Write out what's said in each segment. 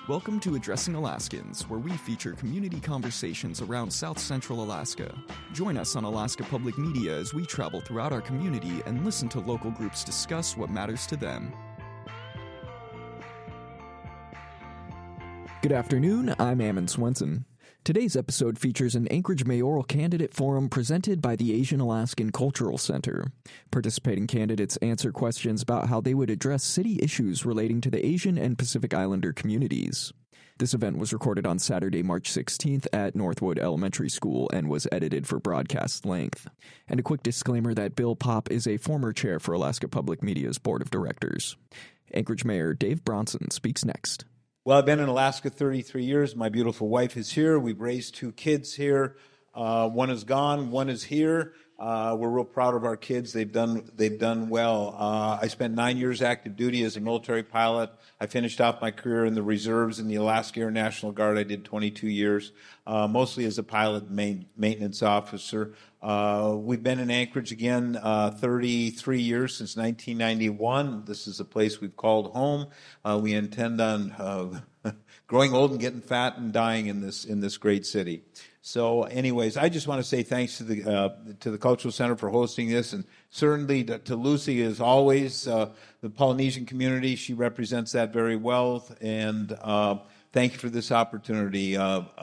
Welcome to Addressing Alaskans, where we feature community conversations around South Central Alaska. Join us on Alaska Public Media as we travel throughout our community and listen to local groups discuss what matters to them. Good afternoon, I'm Ammon Swenson. Today's episode features an Anchorage mayoral candidate forum presented by the Asian Alaskan Cultural Center. Participating candidates answer questions about how they would address city issues relating to the Asian and Pacific Islander communities. This event was recorded on Saturday, March 16th at Northwood Elementary School and was edited for broadcast length. And a quick disclaimer that Bill Popp is a former chair for Alaska Public Media's Board of Directors. Anchorage Mayor Dave Bronson speaks next. Well, I've been in Alaska 33 years. My beautiful wife is here. We've raised 2 kids here. One is gone. One is here. We're real proud of our kids. They've done well. I spent 9 years active duty as a military pilot. I finished off my career in the reserves in the Alaska Air National Guard. I did 22 years, mostly as a pilot maintenance officer. We've been in Anchorage again 33 years, since 1991. This is a place we've called home. We intend on growing old and getting fat and dying in this great city. So anyways, I just want to say thanks to the Cultural Center for hosting this, and certainly to Lucy, as always, the Polynesian community. She represents that very well, and thank you for this opportunity.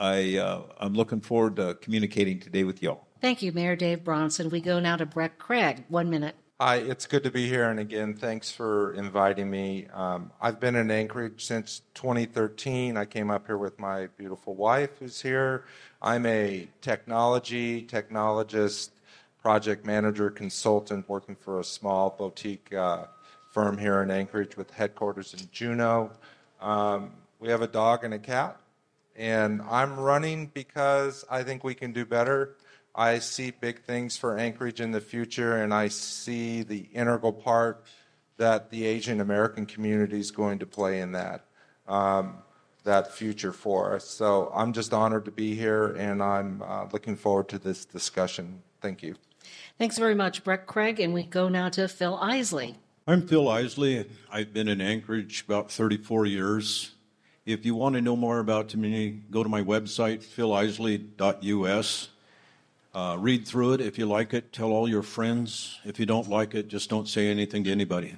I'm looking forward to communicating today with you all. Thank you, Mayor Dave Bronson. We go now to Brett Craig. 1 minute. Hi, it's good to be here, and again, thanks for inviting me. I've been in Anchorage since 2013. I came up here with my beautiful wife, who's here. I'm a technologist, project manager, consultant, working for a small boutique firm here in Anchorage with headquarters in Juneau. We have a dog and a cat, and I'm running because I think we can do better. I see big things for Anchorage in the future, and I see the integral part that the Asian American community is going to play in that future for us. So I'm just honored to be here, and I'm looking forward to this discussion. Thank you. Thanks very much, Brett Craig, and we go now to Phil Isley. I'm Phil Isley. I've been in Anchorage about 34 years. If you want to know more about me, go to my website, philisley.us. Read through it. If you like it, tell all your friends. If you don't like it, just don't say anything to anybody.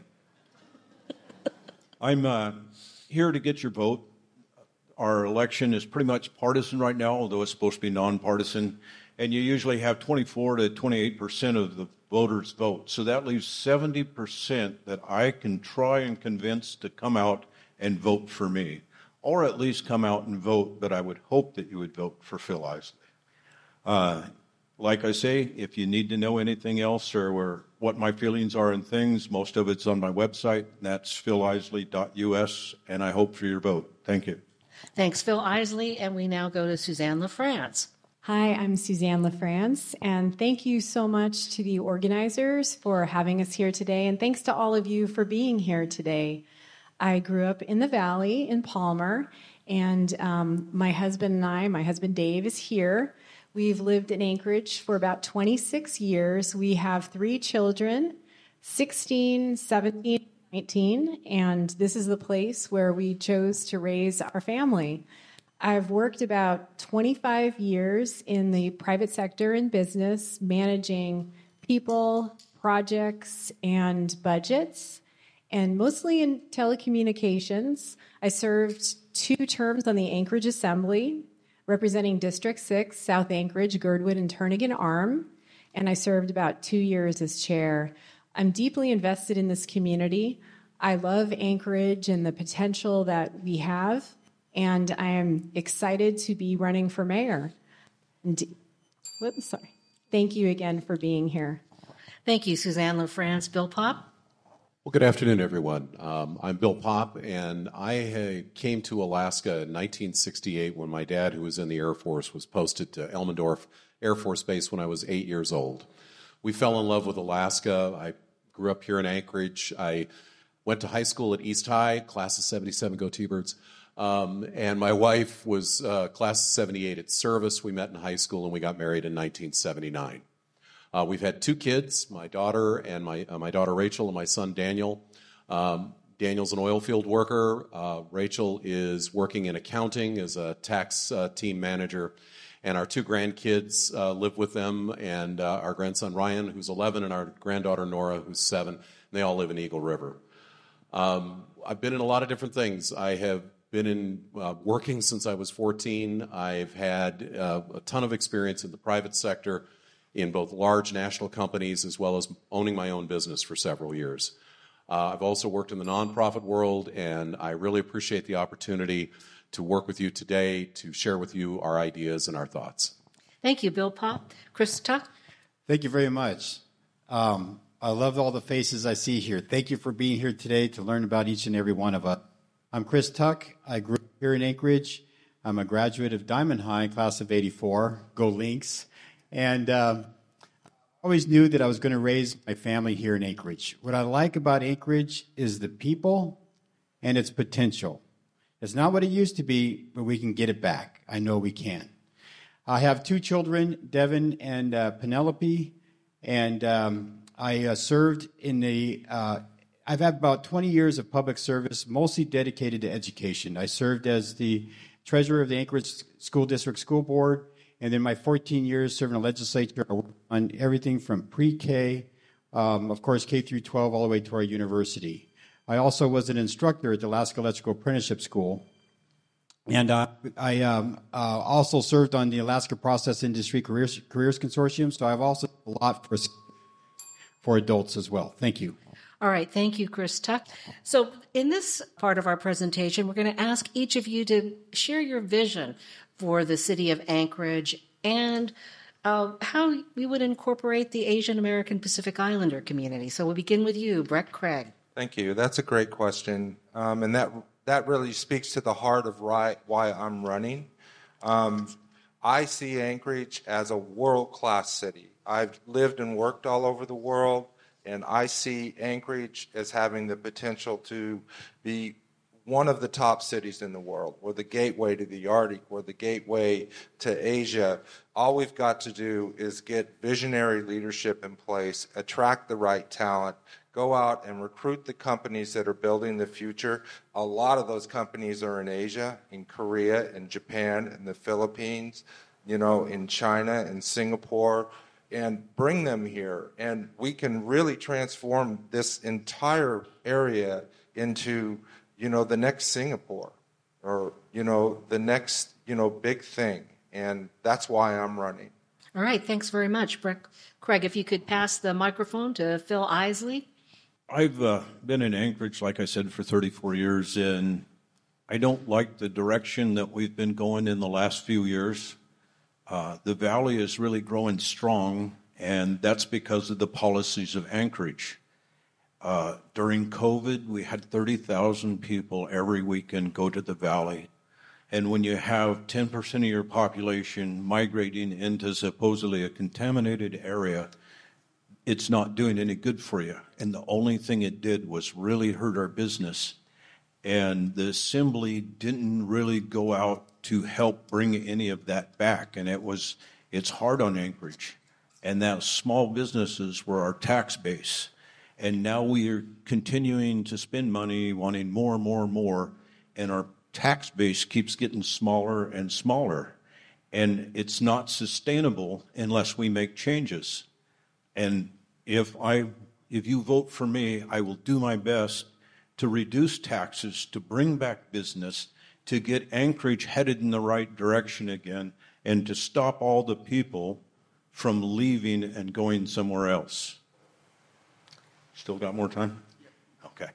I'm here to get your vote. Our election is pretty much partisan right now, although it's supposed to be nonpartisan. And you usually have 24 to 28% of the voters vote. So that leaves 70% that I can try and convince to come out and vote for me. Or at least come out and vote, but I would hope that you would vote for Phil Isley. Like I say, if you need to know anything else or what my feelings are and things, most of it's on my website. That's philisley.us, and I hope for your vote. Thank you. Thanks, Phil Isley, and we now go to Suzanne LaFrance. Hi, I'm Suzanne LaFrance, and thank you so much to the organizers for having us here today, and thanks to all of you for being here today. I grew up in the Valley in Palmer, and my husband Dave, is here. We've lived in Anchorage for about 26 years. We have 3 children, 16, 17, 19, and this is the place where we chose to raise our family. I've worked about 25 years in the private sector and business, managing people, projects, and budgets, and mostly in telecommunications. I served 2 terms on the Anchorage Assembly, representing District 6, South Anchorage, Girdwood, and Turnagain Arm, and I served about 2 years as chair. I'm deeply invested in this community. I love Anchorage and the potential that we have, and I am excited to be running for mayor. Thank you again for being here. Thank you, Suzanne LaFrance. Bill Popp? Well, good afternoon, everyone. I'm Bill Popp, and I came to Alaska in 1968 when my dad, who was in the Air Force, was posted to Elmendorf Air Force Base when I was 8 years old. We fell in love with Alaska. I grew up here in Anchorage. I went to high school at East High, class of 77, go T-Birds. And my wife was class of 78 at Service. We met in high school, and we got married in 1979. We've had 2 kids, my daughter and my daughter Rachel and my son Daniel. Daniel's an oil field worker. Rachel is working in accounting as a tax team manager. And our two grandkids live with them, and our grandson Ryan, who's 11, and our granddaughter Nora, who's 7. And they all live in Eagle River. I've been in a lot of different things. I have been in working since I was 14. I've had a ton of experience in the private sector in both large national companies as well as owning my own business for several years. I've also worked in the nonprofit world, and I really appreciate the opportunity to work with you today to share with you our ideas and our thoughts. Thank you, Bill Popp. Chris Tuck? Thank you very much. I love all the faces I see here. Thank you for being here today to learn about each and every one of us. I'm Chris Tuck. I grew up here in Anchorage. I'm a graduate of Diamond High, class of '84. Go Lynx. And I always knew that I was going to raise my family here in Anchorage. What I like about Anchorage is the people and its potential. It's not what it used to be, but we can get it back. I know we can. I have 2 children, Devin and Penelope, and I served in the, I've had about 20 years of public service, mostly dedicated to education. I served as the treasurer of the Anchorage School District School Board, and then my 14 years serving the legislature on everything from pre-K, of course, K through 12, all the way to our university. I also was an instructor at the Alaska Electrical Apprenticeship School. And I also served on the Alaska Process Industry Careers Consortium, so I've also done a lot for adults as well. Thank you. All right. Thank you, Chris Tuck. So in this part of our presentation, we're going to ask each of you to share your vision for the city of Anchorage and how we would incorporate the Asian American Pacific Islander community. So we'll begin with you, Brett Craig. Thank you. That's a great question. And that really speaks to the heart of why I'm running. I see Anchorage as a world-class city. I've lived and worked all over the world, and I see Anchorage as having the potential to be one of the top cities in the world. We're the gateway to the Arctic. We're the gateway to Asia. All we've got to do is get visionary leadership in place, attract the right talent, go out and recruit the companies that are building the future. A lot of those companies are in Asia, in Korea, in Japan, in the Philippines, in China, in Singapore, and bring them here. And we can really transform this entire area into, the next Singapore or, the next, big thing. And that's why I'm running. All right. Thanks very much, Brett Craig. If you could pass the microphone to Phil Isley. I've been in Anchorage, like I said, for 34 years, and I don't like the direction that we've been going in the last few years. The valley is really growing strong, and that's because of the policies of Anchorage. During COVID, we had 30,000 people every weekend go to the valley. And when you have 10% of your population migrating into supposedly a contaminated area, it's not doing any good for you. And the only thing it did was really hurt our business. And the assembly didn't really go out to help bring any of that back. And it's hard on Anchorage. And that small businesses were our tax base. And now we are continuing to spend money, wanting more and more and more. And our tax base keeps getting smaller and smaller. And it's not sustainable unless we make changes. And if you vote for me, I will do my best to reduce taxes, to bring back business, to get Anchorage headed in the right direction again, and to stop all the people from leaving and going somewhere else. Still got more time? Okay.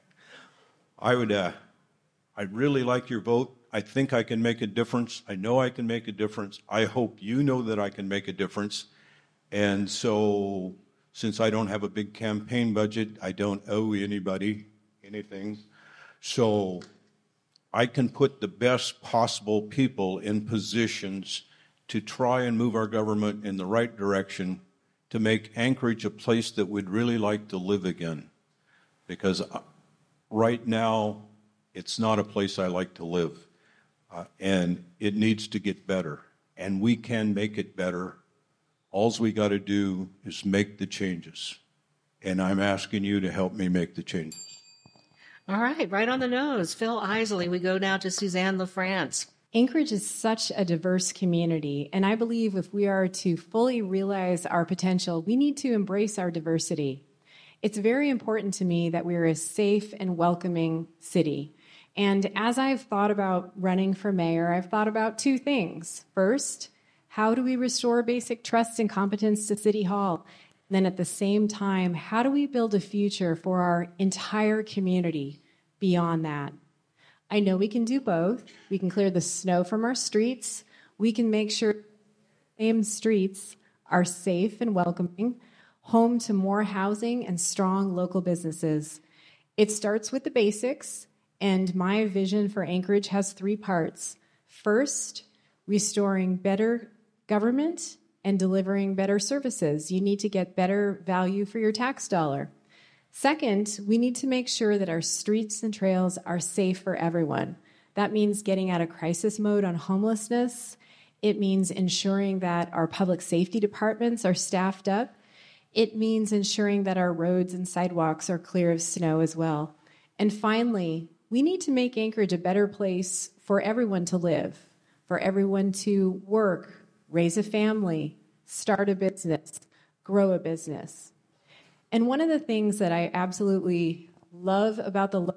I'd really like your vote. I think I can make a difference. I know I can make a difference. I hope you know that I can make a difference. And so, since I don't have a big campaign budget, I don't owe anybody anything. So I can put the best possible people in positions to try and move our government in the right direction to make Anchorage a place that we'd really like to live again. Because right now, it's not a place I like to live. And it needs to get better. And we can make it better. All we got to do is make the changes. And I'm asking you to help me make the changes. All right on the nose. Phil Isley. We go now to Suzanne LaFrance. Anchorage is such a diverse community, and I believe if we are to fully realize our potential, we need to embrace our diversity. It's very important to me that we're a safe and welcoming city. And as I've thought about running for mayor, I've thought about two things. First, how do we restore basic trust and competence to City Hall? And then at the same time, how do we build a future for our entire community beyond that? I know we can do both. We can clear the snow from our streets. We can make sure same streets are safe and welcoming, home to more housing and strong local businesses. It starts with the basics, and my vision for Anchorage has three parts. First, restoring better government and delivering better services. You need to get better value for your tax dollar. Second, we need to make sure that our streets and trails are safe for everyone. That means getting out of crisis mode on homelessness. It means ensuring that our public safety departments are staffed up. It means ensuring that our roads and sidewalks are clear of snow as well. And finally, we need to make Anchorage a better place for everyone to live, for everyone to work, raise a family, start a business, grow a business. And one of the things that I absolutely love about the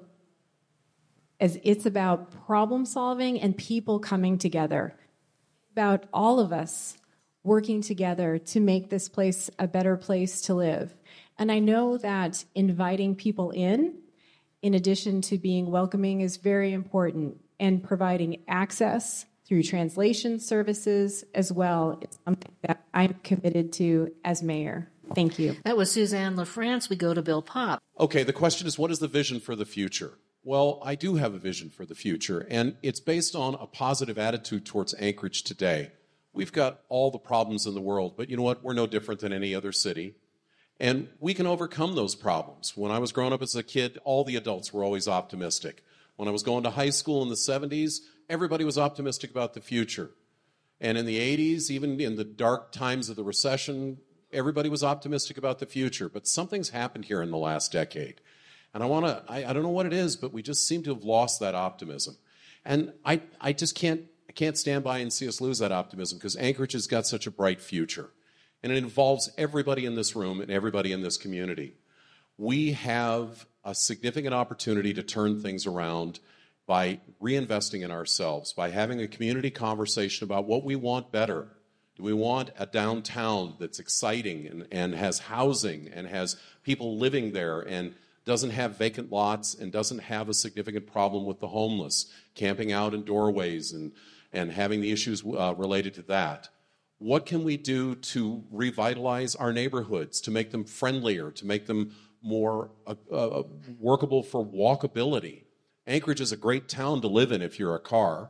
is it's about problem solving and people coming together, about all of us working together to make this place a better place to live. And I know that inviting people in addition to being welcoming, is very important, and providing access through translation services as well is something that I'm committed to as mayor. Thank you. That was Suzanne LaFrance. We go to Bill Popp. Okay, the question is, what is the vision for the future? Well, I do have a vision for the future, and it's based on a positive attitude towards Anchorage today. We've got all the problems in the world, but you know what? We're no different than any other city, and we can overcome those problems. When I was growing up as a kid, all the adults were always optimistic. When I was going to high school in the 70s, everybody was optimistic about the future. And in the 80s, even in the dark times of the recession, everybody was optimistic about the future. But something's happened here in the last decade. And I don't know what it is, but we just seem to have lost that optimism. And I just can't stand by and see us lose that optimism, because Anchorage has got such a bright future. And it involves everybody in this room and everybody in this community. We have a significant opportunity to turn things around by reinvesting in ourselves, by having a community conversation about what we want better. Do we want a downtown that's exciting and has housing and has people living there and doesn't have vacant lots and doesn't have a significant problem with the homeless, camping out in doorways and having the issues related to that? What can we do to revitalize our neighborhoods, to make them friendlier, to make them more workable for walkability? Anchorage is a great town to live in if you're a car.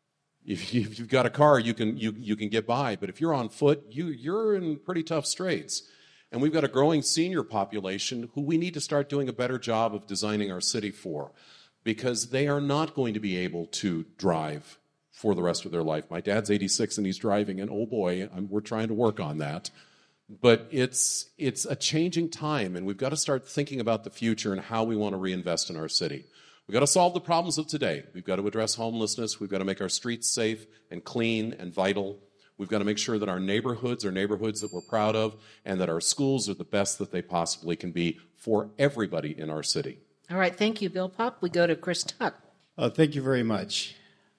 If you've got a car, you can get by. But if you're on foot, you're in pretty tough straits. And we've got a growing senior population who we need to start doing a better job of designing our city for, because they are not going to be able to drive for the rest of their life. My dad's 86 and he's driving, and oh boy, we're trying to work on that. But it's a changing time, and we've got to start thinking about the future and how we want to reinvest in our city. We've got to solve the problems of today. We've got to address homelessness. We've got to make our streets safe and clean and vital. We've got to make sure that our neighborhoods are neighborhoods that we're proud of, and that our schools are the best that they possibly can be for everybody in our city. All right, thank you, Bill Popp. We go to Chris Tuck. Thank you very much.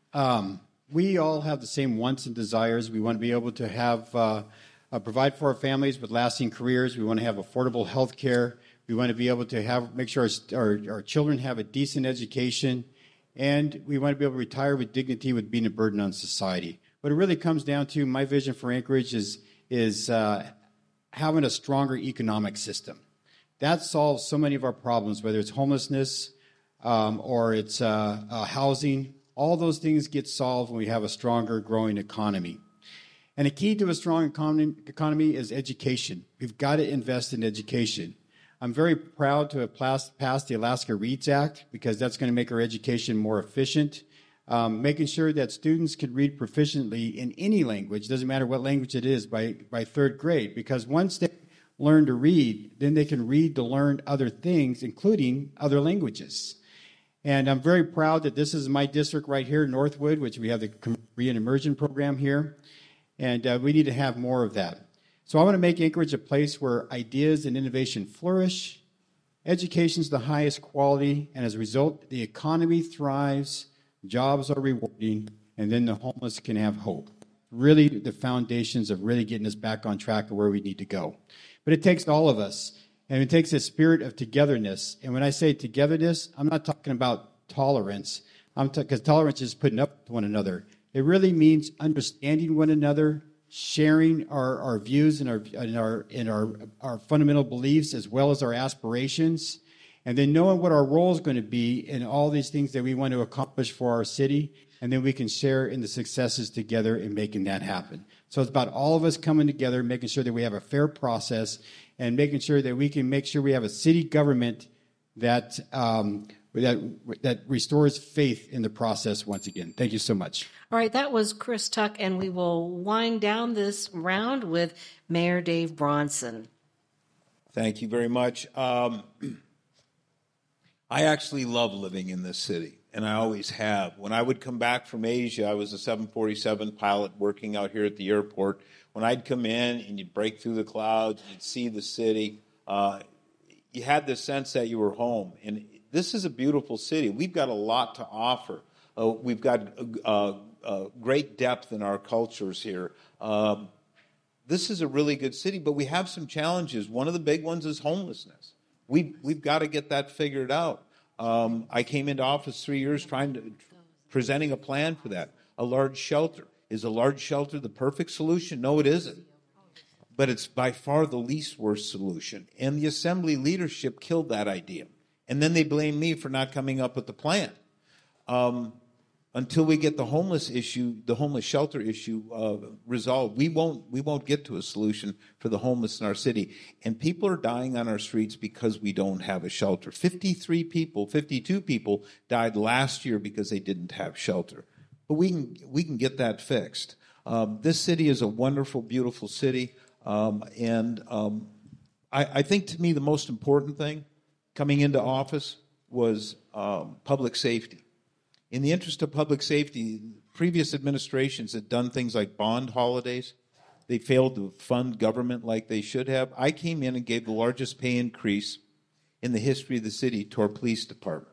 We all have the same wants and desires. We want to be able to have provide for our families with lasting careers. We want to have affordable health care. We want to be able to make sure our children have a decent education. And we want to be able to retire with dignity with being a burden on society. What it really comes down to, my vision for Anchorage is having a stronger economic system. That solves so many of our problems, whether it's homelessness or it's housing. All those things get solved when we have a stronger, growing economy. And a key to a strong economy is education. We've got to invest in education. I'm very proud to have passed the Alaska READS Act, because that's going to make our education more efficient. Making sure that students can read proficiently in any language, doesn't matter what language it is, by third grade. Because once they learn to read, then they can read to learn other things, including other languages. And I'm very proud that this is my district right here, Northwood, which we have the Korean Immersion program here. And we need to have more of that. So I want to make Anchorage a place where ideas and innovation flourish, education is the highest quality, and as a result, the economy thrives, jobs are rewarding, and then the homeless can have hope. Really the foundations of really getting us back on track of where we need to go. But it takes all of us, and it takes a spirit of togetherness. And when I say togetherness, I'm not talking about tolerance, because tolerance is putting up with one another. It really means understanding one another, sharing our views and our fundamental beliefs as well as our aspirations, and then knowing what our role is going to be in all these things that we want to accomplish for our city, and then we can share in the successes together in making that happen. So it's about all of us coming together, making sure that we have a fair process, and making sure that we can make sure we have a city government that restores faith in the process once again. Thank you so much. All right, that was Chris Tuck, and we will wind down this round with Mayor Dave Bronson. Thank you very much. I actually love living in this city, and I always have. When I would come back from Asia, I was a 747 pilot working out here at the airport. When I'd come in and you'd break through the clouds, you'd see the city, you had this sense that you were home. And this is a beautiful city. We've got a lot to offer. We've got great depth in our cultures here. This is a really good city, but we have some challenges. One of the big ones is homelessness. We've got to get that figured out. I came into office 3 years presenting a plan for that, a large shelter. Is a large shelter the perfect solution? No, it isn't. But it's by far the least worst solution. And the assembly leadership killed that idea. And then they blame me for not coming up with the plan. Until we get the homeless shelter issue resolved, we won't get to a solution for the homeless in our city. And people are dying on our streets because we don't have a shelter. 52 people died last year because they didn't have shelter. But we can get that fixed. This city is a wonderful, beautiful city. I think to me the most important thing coming into office was public safety. In the interest of public safety, previous administrations had done things like bond holidays. They failed to fund government like they should have. I came in and gave the largest pay increase in the history of the city to our police department.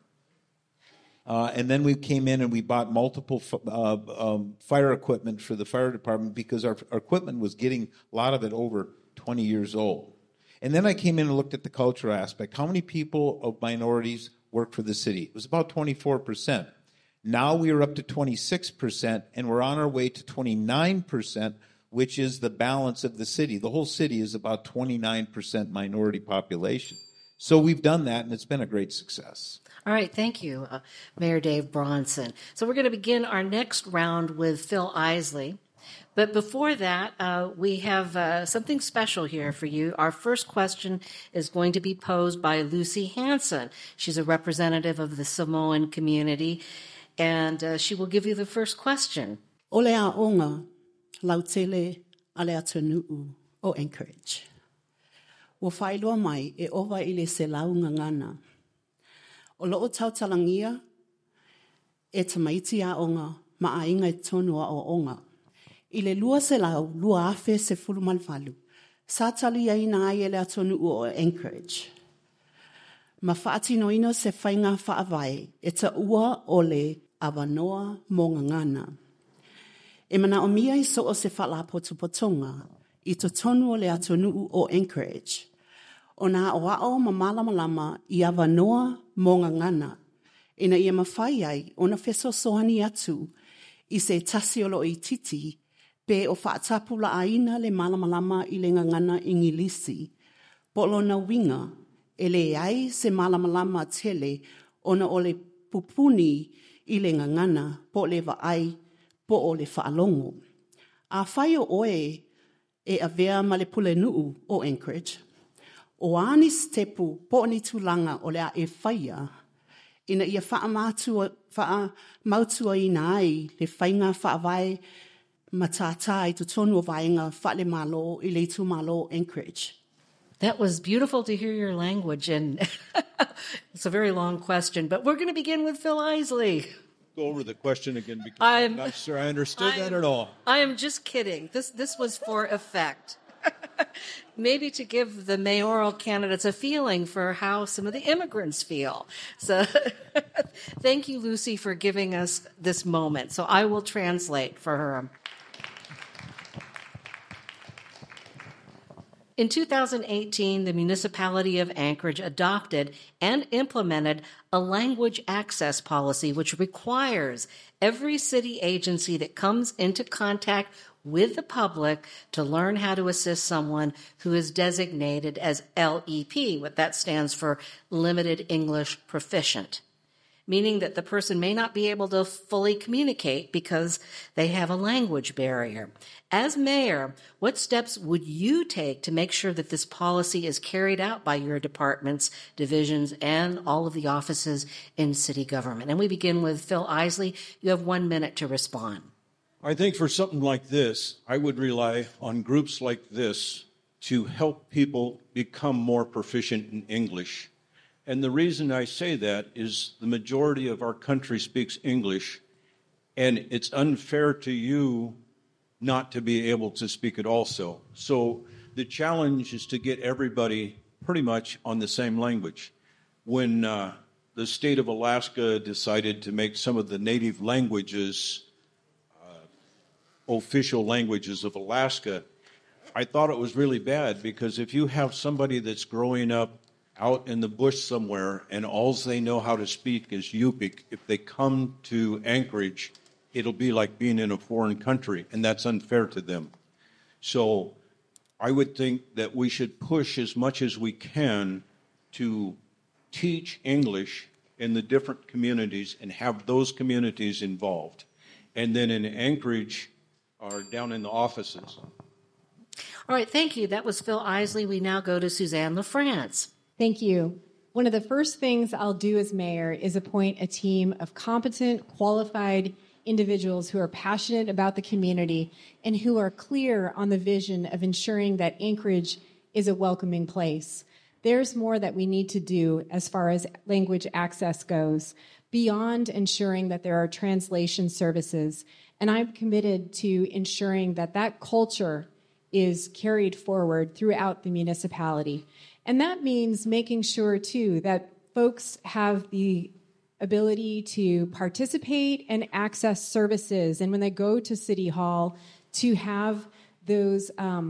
And then we came in and we bought multiple fire equipment for the fire department because our equipment was getting a lot of it over 20 years old. And then I came in and looked at the cultural aspect. How many people of minorities work for the city? It was about 24%. Now we are up to 26%, and we're on our way to 29%, which is the balance of the city. The whole city is about 29% minority population. So we've done that, and it's been a great success. All right, thank you, Mayor Dave Bronson. So we're going to begin our next round with Phil Isley. But before that, we have something special here for you. Our first question is going to be posed by Lucy Hanson. She's a representative of the Samoan community, and she will give you the first question. Ole a onga, lautele ale atunuu o Anchorage. Wo whailua mai e owa ile se launga ngana. O loo tautalangia e tamaiti a onga ma a inga e tonua o onga. Ile lua se lau, lua afe se fulu malfalu. Sa tali ai na ai ele atonuu o Anchorage. Ma whaati noino se whainga whaavai e ta ua ole awanoa mo ngangana. E mana o mia I so o se whala potupotonga I to tonu o le atonuu o Anchorage. O nā o ao ma malama I awanoa mo ngangana. Ina ia mawhai ai o na wheso sohani atu I se tasi o lo I titi pe o whaatapula aina le malama I le ngangana I ngilisi. Polo na winga e le ai se malama tele o na o le pupuni I le ngangana po le vaai po o le whaalongo. A whai o oe e avea ma le pule nuu o Anchorage. O ani stepu po ni tulanga o le a e whaia. Ina ia whaamautua I na ai le whainga whaavai matata I tu tonu o vaenga whale malo I le tu malo Anchorage. That was beautiful to hear your language, and it's a very long question, but we're going to begin with Phil Isley. Go over the question again because I'm not sure I understood that at all. I am just kidding. This was for effect. Maybe to give the mayoral candidates a feeling for how some of the immigrants feel. So thank you, Lucy, for giving us this moment. So I will translate for her. In 2018, the municipality of Anchorage adopted and implemented a language access policy which requires every city agency that comes into contact with the public to learn how to assist someone who is designated as LEP, what that stands for Limited English Proficient, meaning that the person may not be able to fully communicate because they have a language barrier. As mayor, what steps would you take to make sure that this policy is carried out by your departments, divisions, and all of the offices in city government? And we begin with Phil Isley. You have 1 minute to respond. I think for something like this, I would rely on groups like this to help people become more proficient in English. And the reason I say that is the majority of our country speaks English, and it's unfair to you not to be able to speak it also. So the challenge is to get everybody pretty much on the same language. When the state of Alaska decided to make some of the native languages official languages of Alaska, I thought it was really bad, because if you have somebody that's growing up out in the bush somewhere and all they know how to speak is Yupik, if they come to Anchorage, it'll be like being in a foreign country, and that's unfair to them. So I would think that we should push as much as we can to teach English in the different communities and have those communities involved. And then in Anchorage, or down in the offices. All right, thank you. That was Phil Isley. We now go to Suzanne LaFrance. Thank you. One of the first things I'll do as mayor is appoint a team of competent, qualified individuals who are passionate about the community and who are clear on the vision of ensuring that Anchorage is a welcoming place. There's more that we need to do as far as language access goes, beyond ensuring that there are translation services. And I'm committed to ensuring that that culture is carried forward throughout the municipality. And that means making sure, too, that folks have the ability to participate and access services. And when they go to City Hall, to have those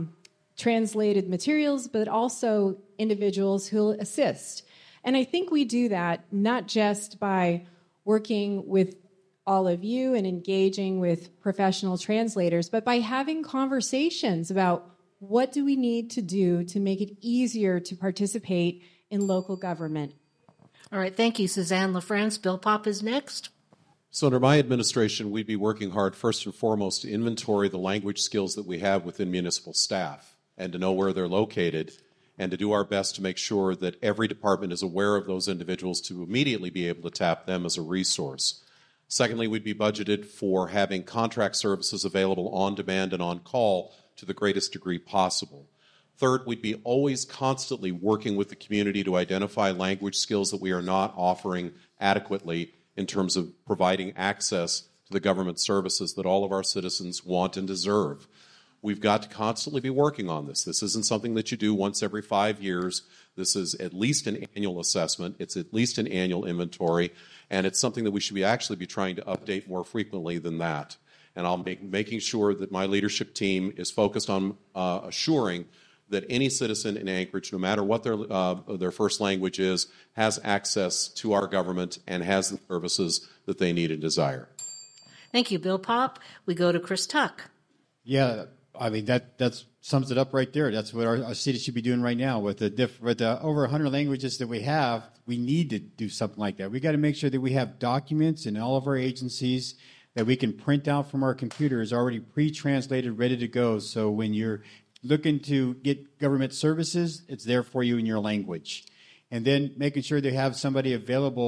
translated materials, but also individuals who'll assist. And I think we do that not just by working with all of you and engaging with professional translators, but by having conversations about what do we need to do to make it easier to participate in local government. All right, thank you, Suzanne LaFrance. Bill Popp is next. So under my administration, we'd be working hard, first and foremost, to inventory the language skills that we have within municipal staff and to know where they're located, and to do our best to make sure that every department is aware of those individuals to immediately be able to tap them as a resource. Secondly, we'd be budgeted for having contract services available on demand and on call to the greatest degree possible. Third, we'd be always constantly working with the community to identify language skills that we are not offering adequately in terms of providing access to the government services that all of our citizens want and deserve. We've got to constantly be working on this. This isn't something that you do once every 5 years. This is at least an annual assessment. It's at least an annual inventory. And it's something that we should actually be trying to update more frequently than that. And I'll making sure that my leadership team is focused on assuring that any citizen in Anchorage, no matter what their first language is, has access to our government and has the services that they need and desire. Thank you, Bill Popp. We go to Chris Tuck. Yeah, I mean, that sums it up right there. That's what our city should be doing right now. With the over 100 languages that we have, we need to do something like that. We got to make sure that we have documents in all of our agencies that we can print out from our computers already pre-translated, ready to go. So when you're looking to get government services, it's there for you in your language. And then making sure they have somebody available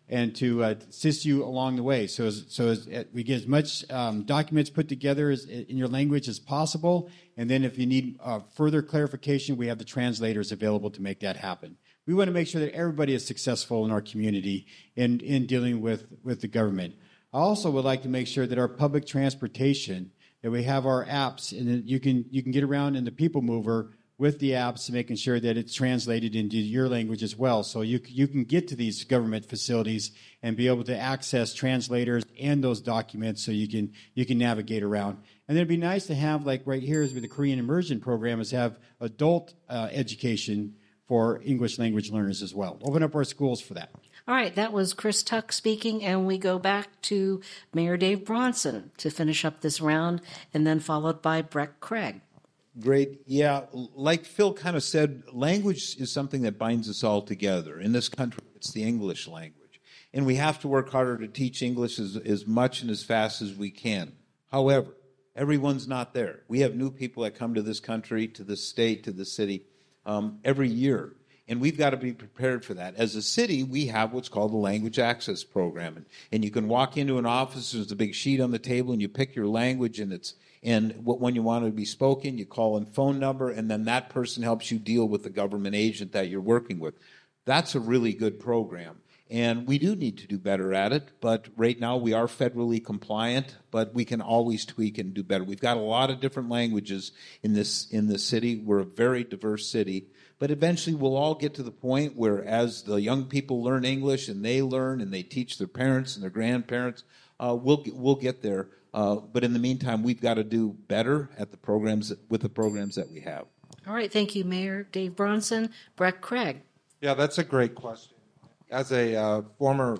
and to assist you along the way. So we get as much documents put together in your language as possible. And then if you need further clarification, we have the translators available to make that happen. We want to make sure that everybody is successful in our community in dealing with the government. I also would like to make sure that our public transportation, that we have our apps, and that you can get around in the People Mover with the apps, making sure that it's translated into your language as well. So you can get to these government facilities and be able to access translators and those documents so you can navigate around. And then it'd be nice to have, like right here is with the Korean Immersion Program, is have adult education for English language learners as well. Open up our schools for that. All right, that was Chris Tuck speaking, and we go back to Mayor Dave Bronson to finish up this round, and then followed by Brett Craig. Great. Yeah, like Phil kind of said, language is something that binds us all together. In this country, it's the English language. And we have to work harder to teach English as much and as fast as we can. However, everyone's not there. We have new people that come to this country, to this state, to the city every year. And we've got to be prepared for that. As a city, we have what's called the Language Access Program. And you can walk into an office, there's a big sheet on the table, and you pick your language, and when you want it to be spoken, you call a phone number, and then that person helps you deal with the government agent that you're working with. That's a really good program. And we do need to do better at it, but right now we are federally compliant, but we can always tweak and do better. We've got a lot of different languages in this city. We're a very diverse city, but eventually we'll all get to the point where as the young people learn English and they learn and they teach their parents and their grandparents, we'll get there. But in the meantime, we've got to do better at the programs with the programs that we have. All right, thank you, Mayor Dave Bronson. Brett Craig. Yeah, that's a great question. As a former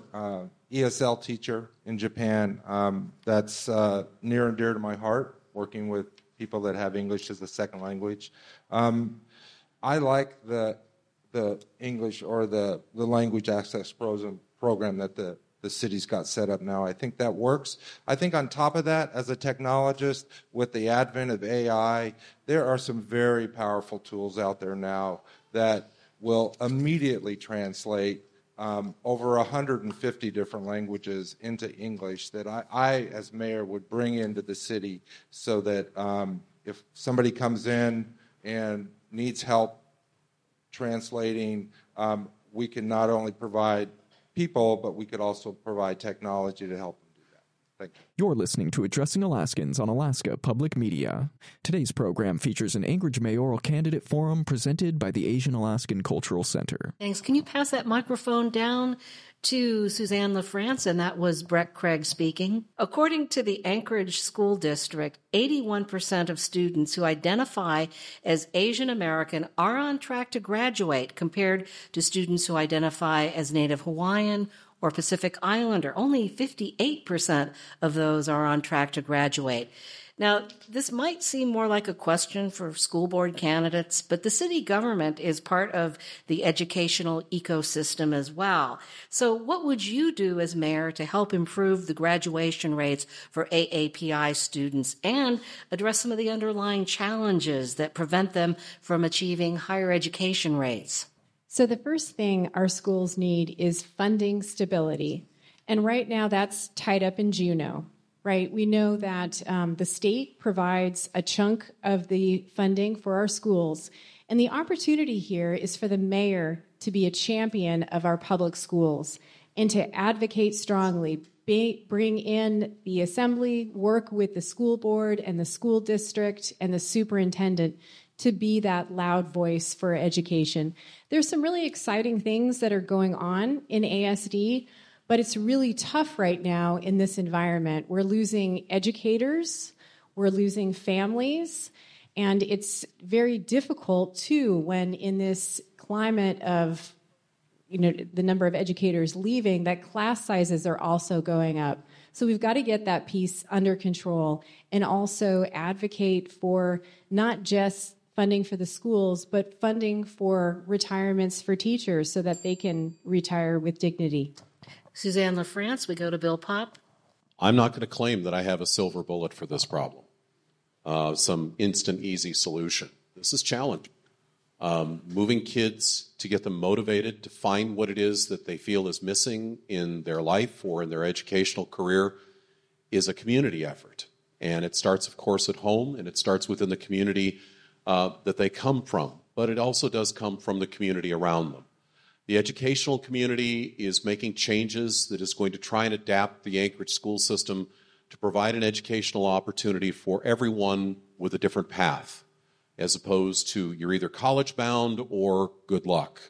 ESL teacher in Japan, that's near and dear to my heart, working with people that have English as a second language. I like the English or the language access program that the city's got set up now. I think that works. I think on top of that, as a technologist, with the advent of AI, there are some very powerful tools out there now that will immediately translate over 150 different languages into English that I, as mayor, would bring into the city so that if somebody comes in and needs help translating, we can not only provide people, but we could also provide technology to help them do that. Thank you. You're listening to Addressing Alaskans on Alaska Public Media. Today's program features an Anchorage mayoral candidate forum presented by the Asian Alaskan Cultural Center. Thanks. Can you pass that microphone down to Suzanne LaFrance? And that was Brett Craig speaking. According to the Anchorage School District, 81% of students who identify as Asian American are on track to graduate compared to students who identify as Native Hawaiian or Pacific Islander. Only 58% of those are on track to graduate. Now, this might seem more like a question for school board candidates, but the city government is part of the educational ecosystem as well. So what would you do as mayor to help improve the graduation rates for AAPI students and address some of the underlying challenges that prevent them from achieving higher education rates? So the first thing our schools need is funding stability. And right now that's tied up in Juneau, right? We know that the state provides a chunk of the funding for our schools. And the opportunity here is for the mayor to be a champion of our public schools and to advocate strongly, bring in the assembly, work with the school board and the school district and the superintendent to be that loud voice for education. There's some really exciting things that are going on in ASD, but it's really tough right now in this environment. We're losing educators, we're losing families, and it's very difficult too when in this climate of the number of educators leaving, that class sizes are also going up. So we've got to get that piece under control and also advocate for not just funding for the schools, but funding for retirements for teachers so that they can retire with dignity. Suzanne LaFrance, we go to Bill Popp. I'm not going to claim that I have a silver bullet for this problem, some instant, easy solution. This is challenging. moving kids to get them motivated to find what it is that they feel is missing in their life or in their educational career is a community effort. And it starts, of course, at home, and it starts within the community that they come from. But it also does come from the community around them. The educational community is making changes that is going to try and adapt the Anchorage school system to provide an educational opportunity for everyone with a different path, as opposed to you're either college-bound or good luck.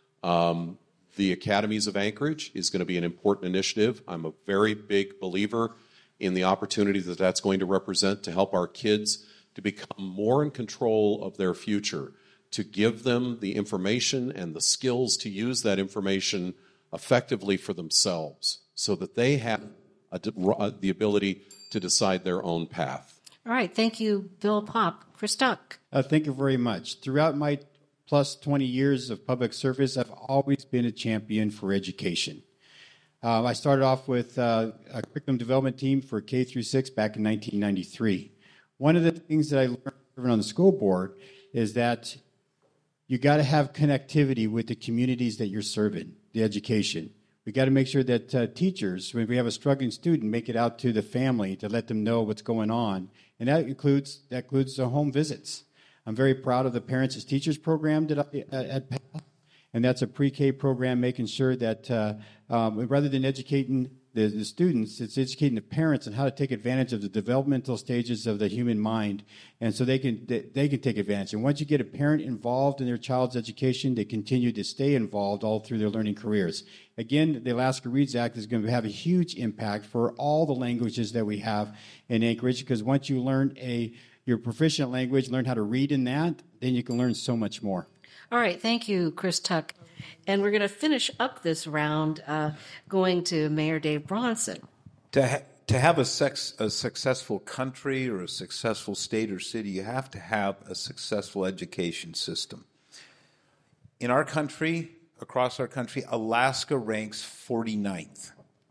The Academies of Anchorage is going to be an important initiative. I'm a very big believer in the opportunity that that's going to represent to help our kids to become more in control of their future, to give them the information and the skills to use that information effectively for themselves so that they have the ability to decide their own path. All right. Thank you, Bill Popp. Chris Tuck. Thank you very much. Throughout my plus 20 years of public service, I've always been a champion for education. I started off with a curriculum development team for K through 6 back in 1993. One of the things that I learned serving on the school board is that you got to have connectivity with the communities that you're serving, the education. We got to make sure that teachers, when we have a struggling student, make it out to the family to let them know what's going on. And that includes the home visits. I'm very proud of the Parents as Teachers program at PATH. And that's a pre-K program making sure that rather than educating the students, it's educating the parents on how to take advantage of the developmental stages of the human mind, and so they can take advantage. And once you get a parent involved in their child's education, they continue to stay involved all through their learning careers. Again, the Alaska Reads Act is going to have a huge impact for all the languages that we have in Anchorage, because once you learn your proficient language, learn how to read in that, then you can learn so much more. All right. Thank you, Chris Tuck. And we're going to finish up this round going to Mayor Dave Bronson. To have a successful country or a successful state or city, you have to have a successful education system. In our country, across our country, Alaska ranks 49th.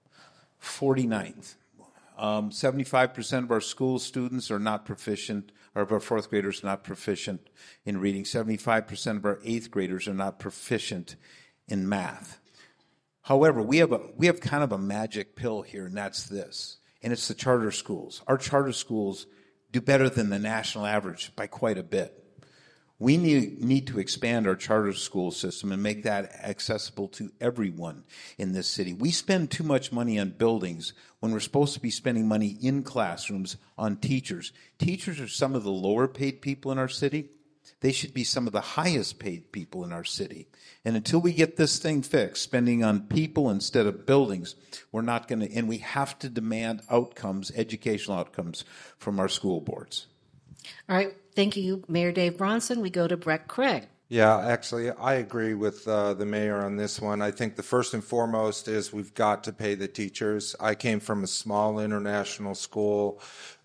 49th. 75% of our school students are not proficient, or of our fourth graders are not proficient in reading. 75% of our eighth graders are not proficient in math. However, we have kind of a magic pill here, and that's this. And it's the charter schools. Our charter schools do better than the national average by quite a bit. We need to expand our charter school system and make that accessible to everyone in this city. We spend too much money on buildings when we're supposed to be spending money in classrooms on teachers. Teachers are some of the lower paid people in our city. They should be some of the highest paid people in our city. And until we get this thing fixed, spending on people instead of buildings, we're not going to, and we have to demand outcomes, educational outcomes from our school boards. All right. Thank you, Mayor Dave Bronson. We go to Brett Craig. Yeah, actually, I agree with the mayor on this one. I think the first and foremost is we've got to pay the teachers. I came from a small international school.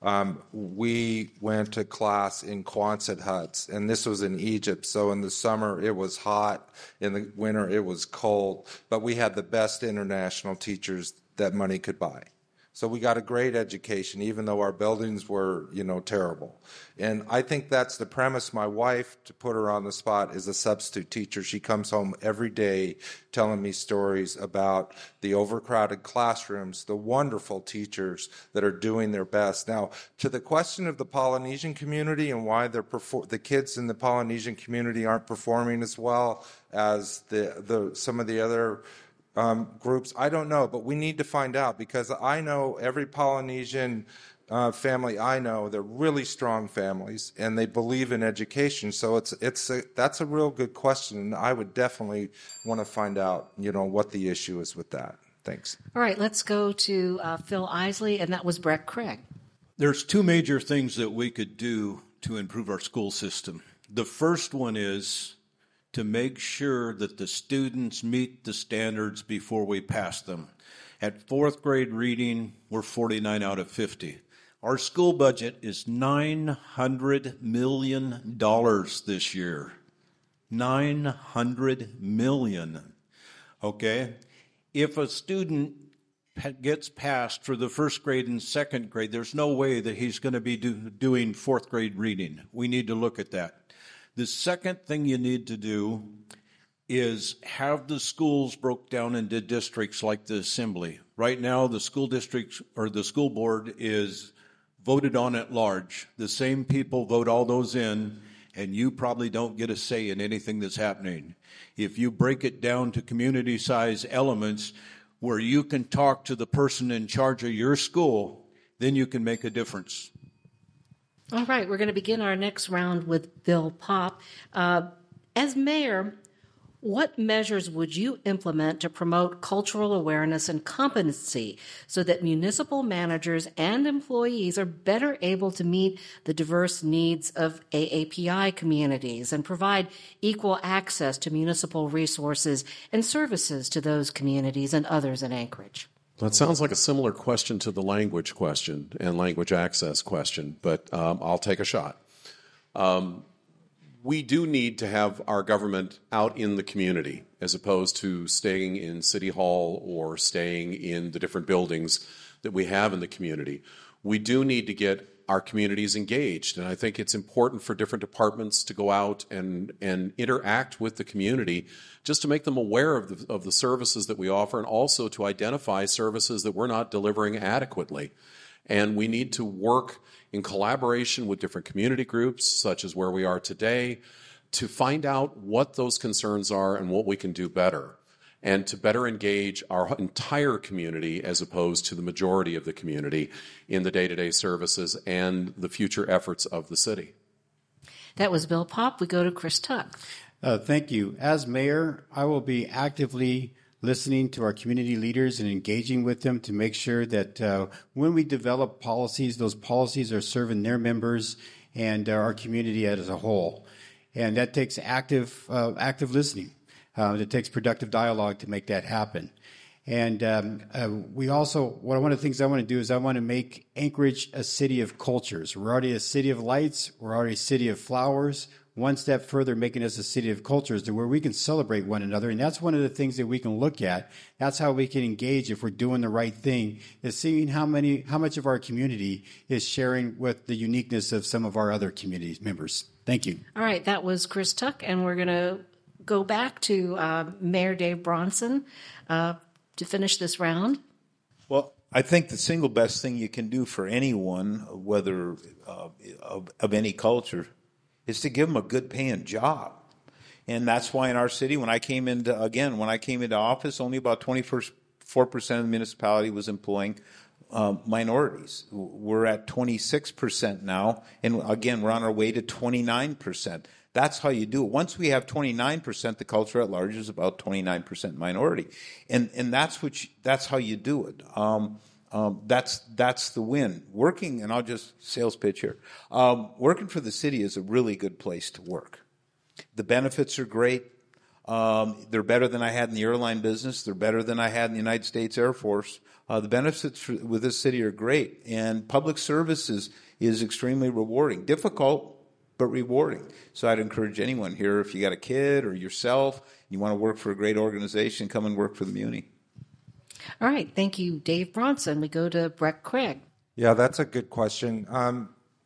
We went to class in Quonset huts, and this was in Egypt. So in the summer, it was hot. In the winter, it was cold. But we had the best international teachers that money could buy. So we got a great education, even though our buildings were, terrible. And I think that's the premise. My wife, to put her on the spot, is a substitute teacher. She comes home every day telling me stories about the overcrowded classrooms, the wonderful teachers that are doing their best. Now, to the question of the Polynesian community and why the kids in the Polynesian community aren't performing as well as some of the other groups, I don't know, but we need to find out, because I know every Polynesian family I know, they're really strong families and they believe in education. So that's a real good question, and I would definitely want to find out, what the issue is with that. Thanks. All right, let's go to Phil Isley, and that was Brett Craig. There's two major things that we could do to improve our school system. The first one is to make sure that the students meet the standards before we pass them. At fourth grade reading, we're 49 out of 50. Our school budget is $900 million this year. $900 million. Okay? If a student gets passed for the first grade and second grade, there's no way that he's going to be doing fourth grade reading. We need to look at that. The second thing you need to do is have the schools broke down into districts like the assembly. Right now, the school district or the school board is voted on at large. The same people vote all those in, and you probably don't get a say in anything that's happening. If you break it down to community-size elements where you can talk to the person in charge of your school, then you can make a difference. All right, we're going to begin our next round with Bill Popp. As mayor, what measures would you implement to promote cultural awareness and competency so that municipal managers and employees are better able to meet the diverse needs of AAPI communities and provide equal access to municipal resources and services to those communities and others in Anchorage? That sounds like a similar question to the language question and language access question, but I'll take a shot. We do need to have our government out in the community as opposed to staying in City Hall or staying in the different buildings that we have in the community. We do need to get our communities engaged, and I think it's important for different departments to go out and interact with the community just to make them aware of the services that we offer and also to identify services that we're not delivering adequately. And we need to work in collaboration with different community groups, such as where we are today, to find out what those concerns are and what we can do better, and to better engage our entire community as opposed to the majority of the community in the day-to-day services and the future efforts of the city. That was Bill Popp. We go to Chris Tuck. Thank you. As mayor, I will be actively listening to our community leaders and engaging with them to make sure that when we develop policies, those policies are serving their members and our community as a whole. And that takes active listening. It takes productive dialogue to make that happen. And one of the things I want to do is I want to make Anchorage a city of cultures. We're already a city of lights. We're already a city of flowers. One step further, making us a city of cultures to where we can celebrate one another. And that's one of the things that we can look at. That's how we can engage if we're doing the right thing, is seeing how much of our community is sharing with the uniqueness of some of our other community members. Thank you. All right, that was Chris Tuck, and we're going to go back to Mayor Dave Bronson to finish this round. Well, I think the single best thing you can do for anyone, whether of any culture, is to give them a good paying job. And that's why in our city, when I came into office, only about 24% of the municipality was employing minorities. We're at 26% now. And again, we're on our way to 29%. That's how you do it. Once we have 29%, the culture at large is about 29% minority. And that's how you do it. That's the win. Working, and I'll just sales pitch here. Working for the city is a really good place to work. The benefits are great. They're better than I had in the airline business. They're better than I had in the United States Air Force. The benefits with this city are great. And public services is extremely rewarding. Difficult, but rewarding. So I'd encourage anyone here, if you got a kid or yourself, you want to work for a great organization, come and work for the Muni. All right. Thank you, Dave Bronson. We go to Brett Craig. Yeah, that's a good question. I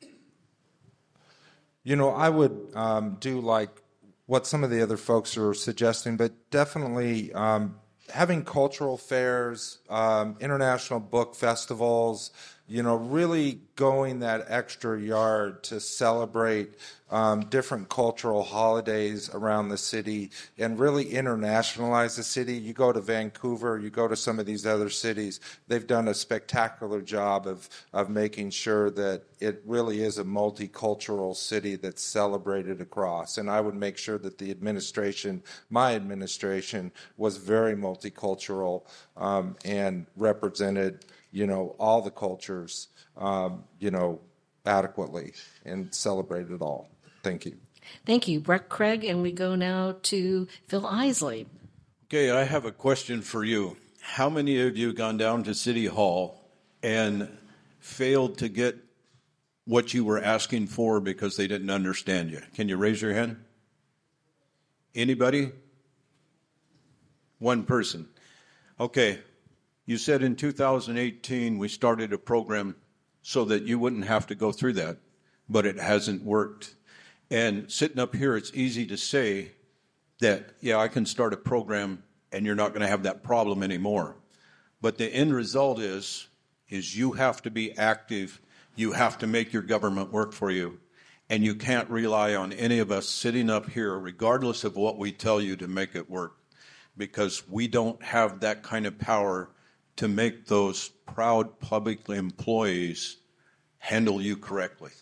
would do like what some of the other folks are suggesting, but definitely having cultural fairs, international book festivals, really going that extra yard to celebrate different cultural holidays around the city and really internationalize the city. You go to Vancouver, you go to some of these other cities, they've done a spectacular job of making sure that it really is a multicultural city that's celebrated across. And I would make sure that my administration, was very multicultural and represented all the cultures, adequately and celebrate it all. Thank you. Thank you, Brett Craig. And we go now to Phil Isley. Okay, I have a question for you. How many of you gone down to City Hall and failed to get what you were asking for because they didn't understand you? Can you raise your hand? Anybody? One person. Okay. You said in 2018 we started a program so that you wouldn't have to go through that, but it hasn't worked. And sitting up here, it's easy to say that, yeah, I can start a program and you're not going to have that problem anymore. But the end result is you have to be active. You have to make your government work for you. And you can't rely on any of us sitting up here, regardless of what we tell you, to make it work. Because we don't have that kind of power to make those proud public employees handle you correctly.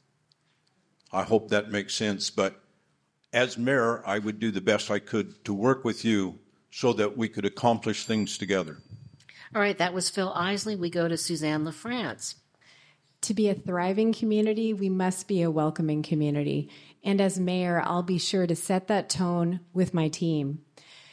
I hope that makes sense. But as mayor, I would do the best I could to work with you so that we could accomplish things together. All right, that was Phil Isley. We go to Suzanne LaFrance. To be a thriving community, we must be a welcoming community. And as mayor, I'll be sure to set that tone with my team.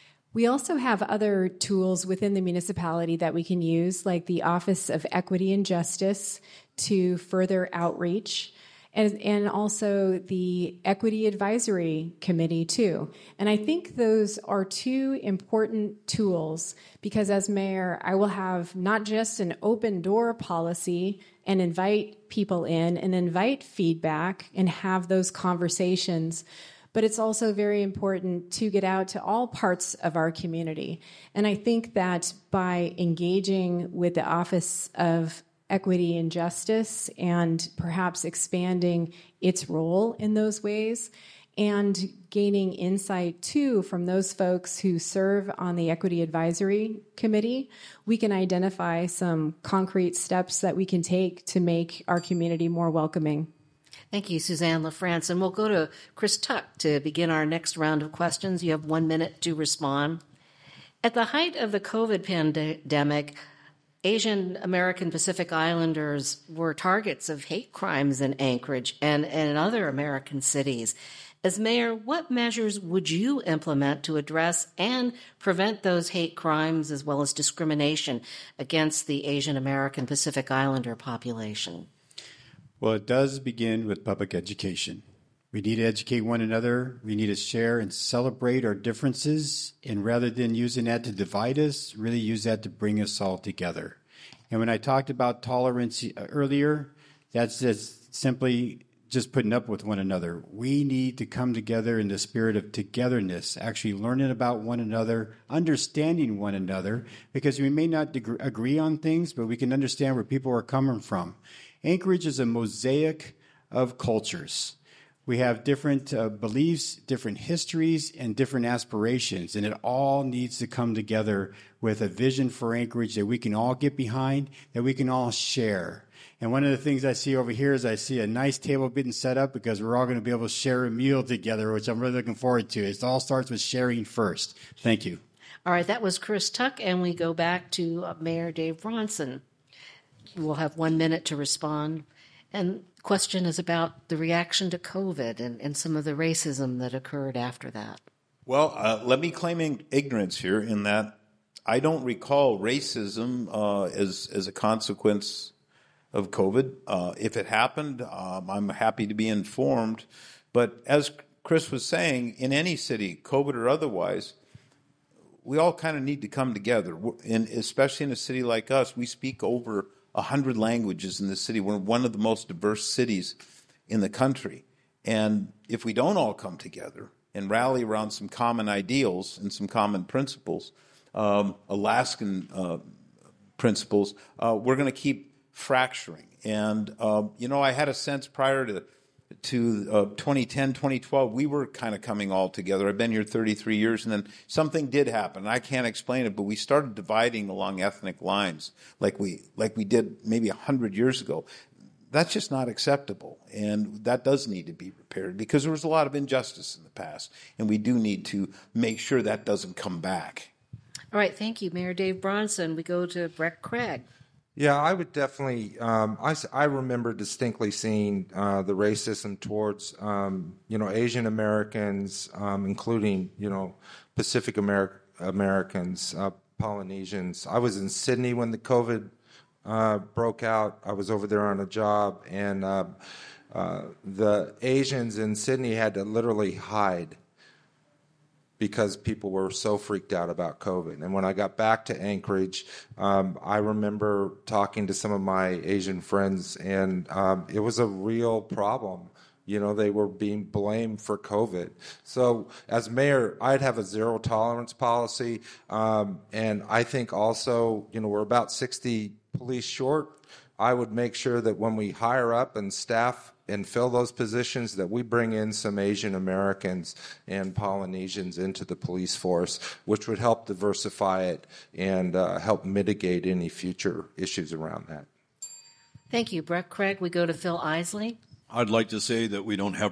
We also have other tools within the municipality that we can use, like the Office of Equity and Justice, to further outreach, and also the Equity Advisory Committee, too. And I think those are two important tools because as mayor, I will have not just an open door policy and invite people in and invite feedback and have those conversations, but it's also very important to get out to all parts of our community. And I think that by engaging with the Office of Equity and Justice and perhaps expanding its role in those ways and gaining insight too from those folks who serve on the Equity Advisory Committee, we can identify some concrete steps that we can take to make our community more welcoming. Thank you, Suzanne LaFrance. And we'll go to Chris Tuck to begin our next round of questions. You have 1 minute to respond. At the height of the COVID pandemic, Asian American Pacific Islanders were targets of hate crimes in Anchorage and in other American cities. As mayor, what measures would you implement to address and prevent those hate crimes as well as discrimination against the Asian American Pacific Islander population? Well, it does begin with public education. We need to educate one another. We need to share and celebrate our differences. And rather than using that to divide us, really use that to bring us all together. And when I talked about tolerance earlier, that's just simply just putting up with one another. We need to come together in the spirit of togetherness, actually learning about one another, understanding one another, because we may not agree on things, but we can understand where people are coming from. Anchorage is a mosaic of cultures. We have different beliefs, different histories, and different aspirations, and it all needs to come together with a vision for Anchorage that we can all get behind, that we can all share. And one of the things I see over here is I see a nice table being set up because we're all going to be able to share a meal together, which I'm really looking forward to. It all starts with sharing first. Thank you. All right, that was Chris Tuck, and we go back to Mayor Dave Bronson. We'll have 1 minute to respond. And the question is about the reaction to COVID and some of the racism that occurred after that. Well, let me claim ignorance here in that I don't recall racism as a consequence of COVID. If it happened, I'm happy to be informed. But as Chris was saying, in any city, COVID or otherwise, we all kind of need to come together. And especially in a city like us, we speak over 100 languages in the city. We're one of the most diverse cities in the country. And if we don't all come together and rally around some common ideals and some common principles, Alaskan principles, we're going to keep fracturing. And, I had a sense prior to 2010, 2012, we were kind of coming all together. I've been here 33 years, and then something did happen. I can't explain it, but we started dividing along ethnic lines like we did maybe 100 years ago. That's just not acceptable, and that does need to be repaired because there was a lot of injustice in the past, and we do need to make sure that doesn't come back. All right, thank you, Mayor Dave Bronson. We go to Brett Craig. Yeah, I would definitely. I remember distinctly seeing the racism towards Asian Americans, including Pacific Americans, Polynesians. I was in Sydney when the COVID broke out. I was over there on a job, and the Asians in Sydney had to literally hide because people were so freaked out about COVID. And when I got back to Anchorage, I remember talking to some of my Asian friends, and it was a real problem They were being blamed for COVID. So as mayor, I'd have a zero tolerance policy. And I think also, we're about 60 police short. I would make sure that when we hire up and staff and fill those positions, that we bring in some Asian Americans and Polynesians into the police force, which would help diversify it and help mitigate any future issues around that. Thank you, Brett Craig. We go to Phil Isley. I'd like to say that we don't have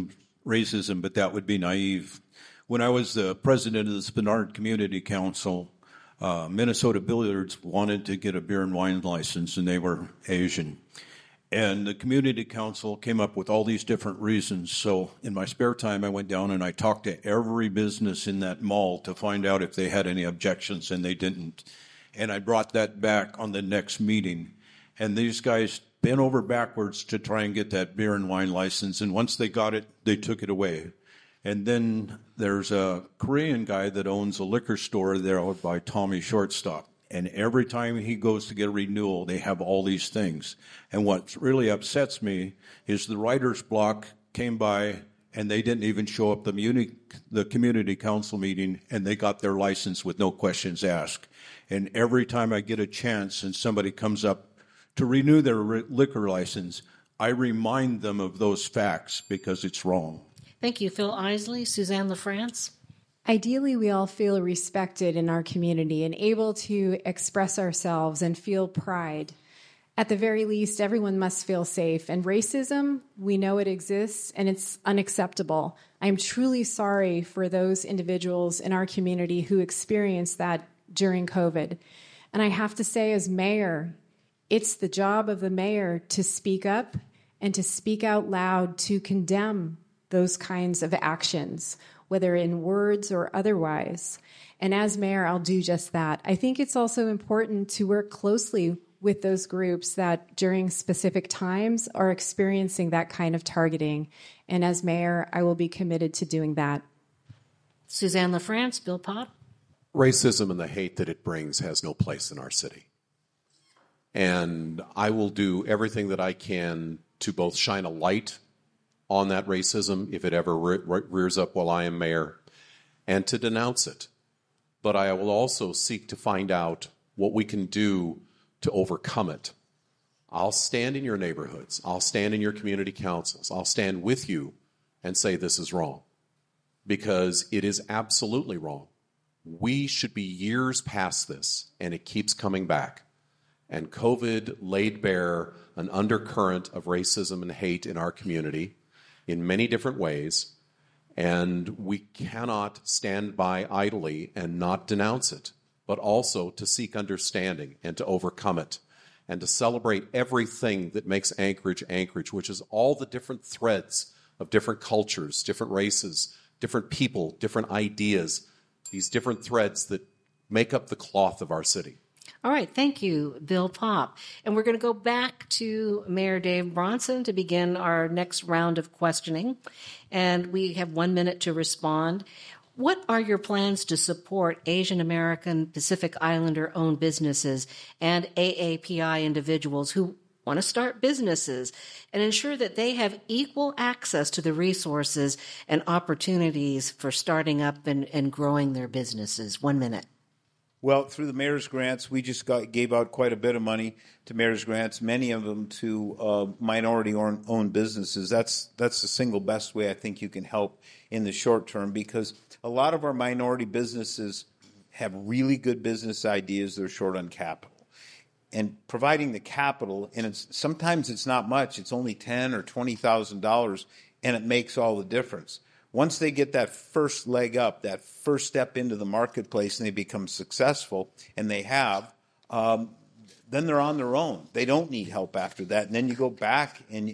racism, but that would be naive. When I was the president of the Spenard Community Council, Minnesota Billiards wanted to get a beer and wine license, and they were Asian. And the community council came up with all these different reasons. So in my spare time, I went down and I talked to every business in that mall to find out if they had any objections, and they didn't. And I brought that back on the next meeting. And these guys bent over backwards to try and get that beer and wine license. And once they got it, they took it away. And then there's a Korean guy that owns a liquor store there out by Tommy Shortstop. And every time he goes to get a renewal, they have all these things. And what really upsets me is the writer's block came by and they didn't even show up the community council meeting, and they got their license with no questions asked. And every time I get a chance and somebody comes up to renew their liquor license, I remind them of those facts because it's wrong. Thank you, Phil Isley. Suzanne LaFrance. Ideally, we all feel respected in our community and able to express ourselves and feel pride. At the very least, everyone must feel safe. And racism, we know it exists, and it's unacceptable. I'm truly sorry for those individuals in our community who experienced that during COVID. And I have to say, as mayor, it's the job of the mayor to speak up and to speak out loud to condemn those kinds of actions, whether in words or otherwise. And as mayor, I'll do just that. I think it's also important to work closely with those groups that during specific times are experiencing that kind of targeting. And as mayor, I will be committed to doing that. Suzanne LaFrance, Bill Popp. Racism and the hate that it brings has no place in our city. And I will do everything that I can to both shine a light on that racism if it ever rears up while I am mayor, and to denounce it. But I will also seek to find out what we can do to overcome it. I'll stand in your neighborhoods. I'll stand in your community councils. I'll stand with you and say this is wrong, because it is absolutely wrong. We should be years past this, and it keeps coming back. And COVID laid bare an undercurrent of racism and hate in our community in many different ways, and we cannot stand by idly and not denounce it, but also to seek understanding and to overcome it, and to celebrate everything that makes Anchorage Anchorage, which is all the different threads of different cultures, different races, different people, different ideas, these different threads that make up the cloth of our city. All right, thank you, Bill Popp. And we're going to go back to Mayor Dave Bronson to begin our next round of questioning. And we have 1 minute to respond. What are your plans to support Asian American Pacific Islander-owned businesses and AAPI individuals who want to start businesses and ensure that they have equal access to the resources and opportunities for starting up and growing their businesses? 1 minute. Well, through the mayor's grants, we just gave out quite a bit of money to mayor's grants, many of them to minority-owned businesses. That's the single best way I think you can help in the short term, because a lot of our minority businesses have really good business ideas. They're short on capital. And providing the capital, and sometimes it's not much. It's only $10,000 or $20,000, and it makes all the difference. Once they get that first leg up, that first step into the marketplace, and they become successful, and they have, then they're on their own. They don't need help after that. And then you go back and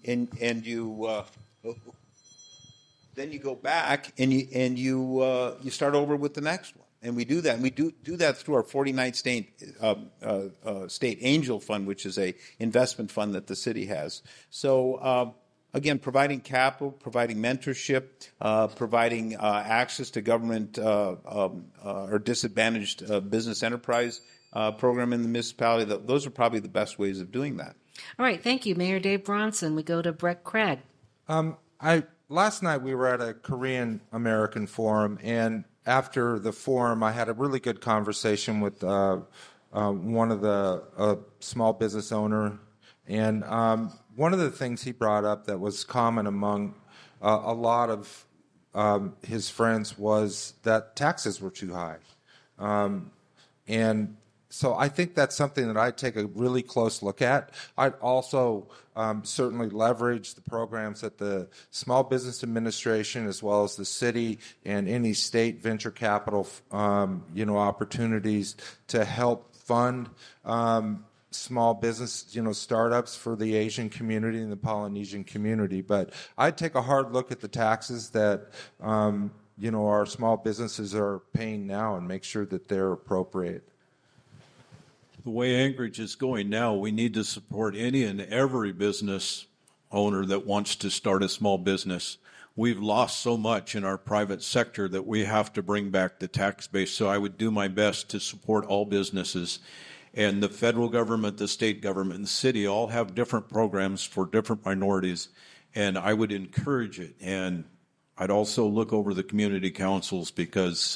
you start over with the next one. And we do that. And we do that through our 49th State Angel Fund, which is a investment fund that the city has. So. Again, providing capital, providing mentorship, providing access to government or disadvantaged business enterprise program in the municipality. Those are probably the best ways of doing that. All right. Thank you, Mayor Dave Bronson. We go to Brett Craig. Last night we were at a Korean American forum, and after the forum, I had a really good conversation with one of the small business owner, and one of the things he brought up that was common among a lot of his friends was that taxes were too high, and so I think that's something that I'd take a really close look at. I'd also certainly leverage the programs that the Small Business Administration, as well as the city and any state venture capital, opportunities to help fund small business, startups for the Asian community and the Polynesian community. But I'd take a hard look at the taxes that our small businesses are paying now and make sure that they're appropriate. The way Anchorage is going now, we need to support any and every business owner that wants to start a small business. We've lost so much in our private sector that we have to bring back the tax base. So I would do my best to support all businesses. And the federal government, the state government, and the city all have different programs for different minorities. And I would encourage it. And I'd also look over the community councils because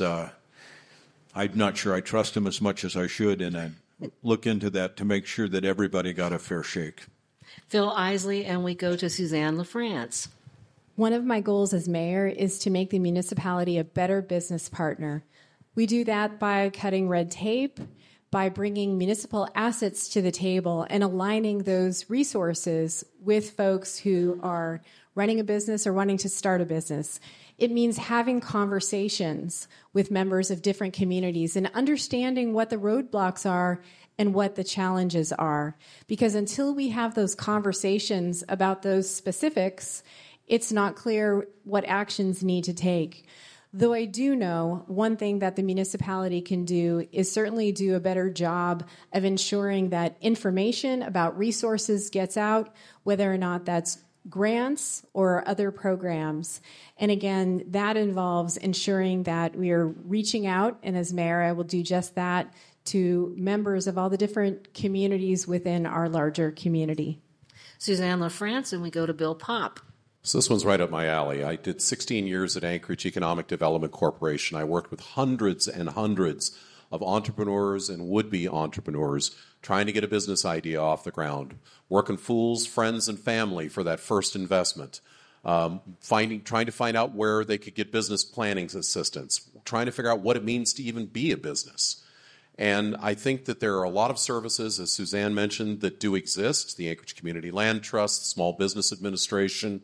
I'm not sure I trust them as much as I should. And I'd look into that to make sure that everybody got a fair shake. Phil Isley, and we go to Suzanne LaFrance. One of my goals as mayor is to make the municipality a better business partner. We do that by cutting red tape, by bringing municipal assets to the table and aligning those resources with folks who are running a business or wanting to start a business. It means having conversations with members of different communities and understanding what the roadblocks are and what the challenges are. Because until we have those conversations about those specifics, it's not clear what actions need to take. Though I do know one thing that the municipality can do is certainly do a better job of ensuring that information about resources gets out, whether or not that's grants or other programs. And again, that involves ensuring that we are reaching out, and as mayor, I will do just that, to members of all the different communities within our larger community. Suzanne LaFrance, and we go to Bill Popp. So this one's right up my alley. I did 16 years at Anchorage Economic Development Corporation. I worked with hundreds and hundreds of entrepreneurs and would-be entrepreneurs trying to get a business idea off the ground, working fools, friends, and family for that first investment, trying to find out where they could get business planning assistance, trying to figure out what it means to even be a business. And I think that there are a lot of services, as Suzanne mentioned, that do exist: the Anchorage Community Land Trust, the Small Business Administration,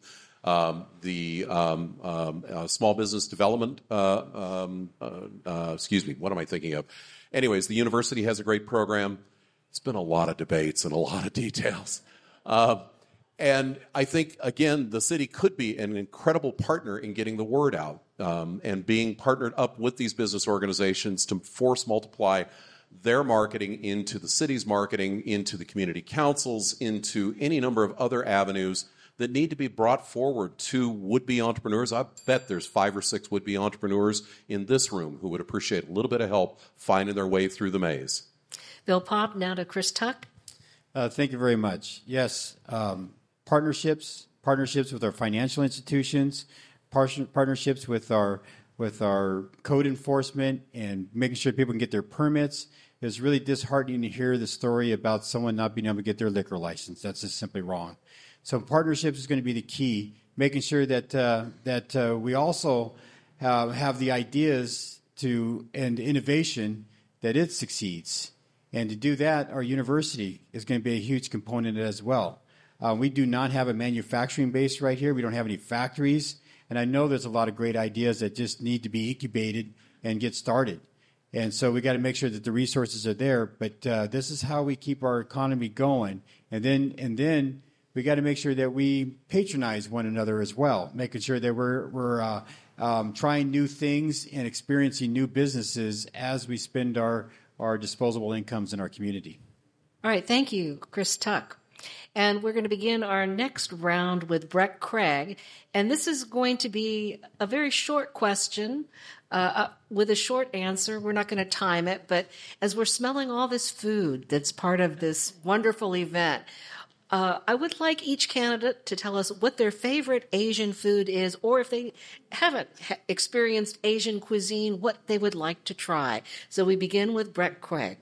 the Small Business Development, what am I thinking of? Anyways, the university has a great program. It's been a lot of debates and a lot of details. And I think, again, the city could be an incredible partner in getting the word out and being partnered up with these business organizations to force multiply their marketing into the city's marketing, into the community councils, into any number of other avenues that need to be brought forward to would-be entrepreneurs. I bet there's 5 or 6 would-be entrepreneurs in this room who would appreciate a little bit of help finding their way through the maze. Bill Popp, now to Chris Tuck. Thank you very much. Yes, partnerships with our financial institutions, partnerships with our code enforcement, and making sure people can get their permits. It's really disheartening to hear the story about someone not being able to get their liquor license. That's just simply wrong. So partnerships is going to be the key, making sure that we also have the ideas and innovation that it succeeds. And to do that, our university is going to be a huge component as well. We do not have a manufacturing base right here. We don't have any factories. And I know there's a lot of great ideas that just need to be incubated and get started. And so we got to make sure that the resources are there. But this is how we keep our economy going. And then we got to make sure that we patronize one another as well, making sure that we're trying new things and experiencing new businesses as we spend our disposable incomes in our community. All right, thank you, Chris Tuck. And we're going to begin our next round with Brett Craig. And this is going to be a very short question with a short answer. We're not going to time it, but as we're smelling all this food that's part of this wonderful event, I would like each candidate to tell us what their favorite Asian food is, or if they haven't experienced Asian cuisine, what they would like to try. So we begin with Brett Craig.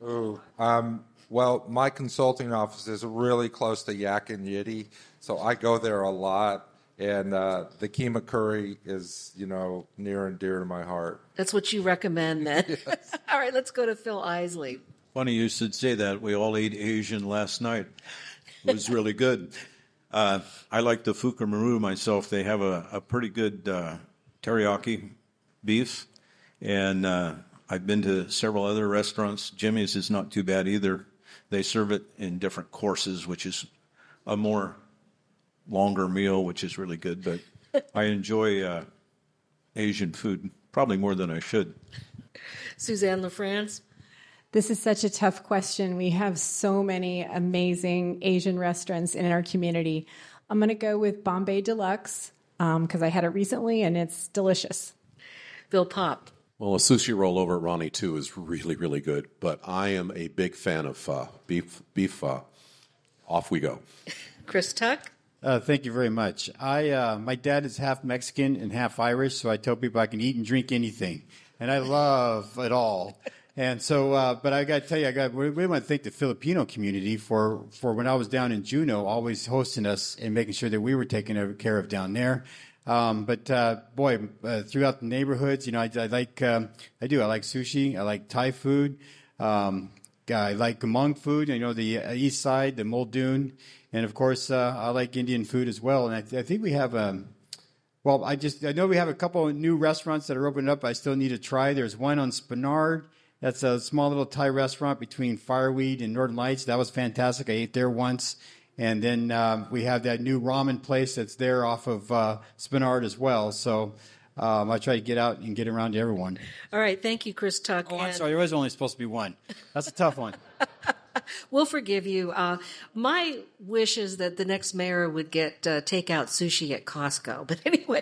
Well, my consulting office is really close to Yak and Yiddy, so I go there a lot. And the keema curry is, near and dear to my heart. That's what you recommend then. Yes. All right, let's go to Phil Isley. Funny you should say that. We all ate Asian last night. It was really good. I like the Fuka Maru myself. They have a pretty good teriyaki beef. And I've been to several other restaurants. Jimmy's is not too bad either. They serve it in different courses, which is a more longer meal, which is really good. But I enjoy Asian food probably more than I should. Suzanne LaFrance. This is such a tough question. We have so many amazing Asian restaurants in our community. I'm going to go with Bombay Deluxe because I had it recently and it's delicious. Bill Popp. Well, a sushi roll over at Ronnie too is really, really good. But I am a big fan of pho, beef pho. Off we go. Chris Tuck. Thank you very much. My dad is half Mexican and half Irish, so I tell people I can eat and drink anything, and I love it all. And so, but I got to tell you, we want to thank the Filipino community for when I was down in Juneau, always hosting us and making sure that we were taken care of down there. But throughout the neighborhoods, I like sushi. I like Thai food. I like Hmong food. The East Side, the Muldoon, and of course, I like Indian food as well. And I think we have I know we have a couple of new restaurants that are opening up. I still need to try. There's one on Spenard. That's a small little Thai restaurant between Fireweed and Northern Lights. That was fantastic. I ate there once. And then we have that new ramen place that's there off of Spenard as well. So I try to get out and get around to everyone. All right. Thank you, Chris Tuck. Oh, I'm sorry. There was only supposed to be one. That's a tough one. We'll forgive you. My wish is that the next mayor would get takeout sushi at Costco. But anyway,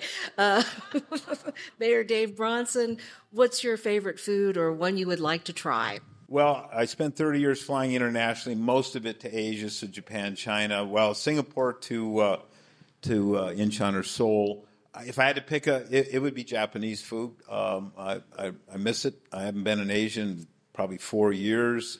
Mayor Dave Bronson, what's your favorite food or one you would like to try? Well, I spent 30 years flying internationally, most of it to Asia, so Japan, China, Singapore to Incheon or Seoul. If I had to pick it would be Japanese food. I miss it. I haven't been in Asia in probably 4 years,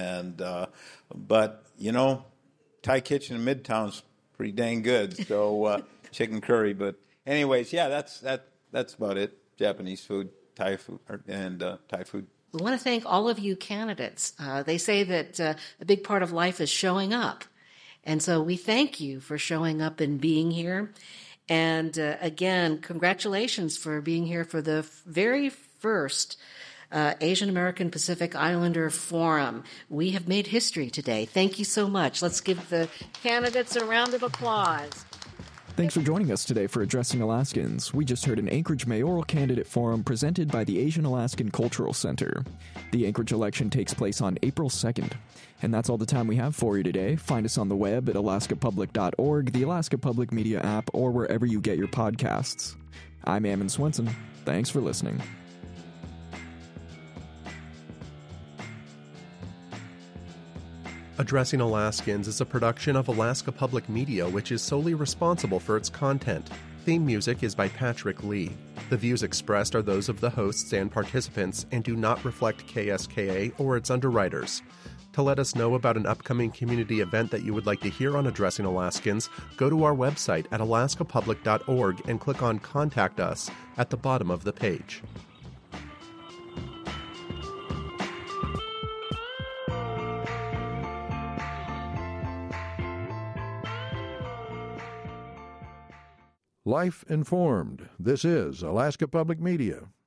but Thai kitchen in Midtown's pretty dang good. So chicken curry, but anyways, yeah, that's about it. Japanese food, Thai food, and Thai food. We want to thank all of you candidates. They say that a big part of life is showing up. And so we thank you for showing up and being here. And again, congratulations for being here for the very first Asian American Pacific Islander Forum. We have made history today. Thank you so much. Let's give the candidates a round of applause. Thanks for joining us today for Addressing Alaskans. We just heard an Anchorage mayoral candidate forum presented by the Asian Alaskan Cultural Center. The Anchorage election takes place on April 2nd. And that's all the time we have for you today. Find us on the web at alaskapublic.org, the Alaska Public Media app, or wherever you get your podcasts. I'm Ammon Swenson. Thanks for listening. Addressing Alaskans is a production of Alaska Public Media, which is solely responsible for its content. Theme music is by Patrick Lee. The views expressed are those of the hosts and participants and do not reflect KSKA or its underwriters. To let us know about an upcoming community event that you would like to hear on Addressing Alaskans, go to our website at alaskapublic.org and click on Contact Us at the bottom of the page. Life informed. This is Alaska Public Media.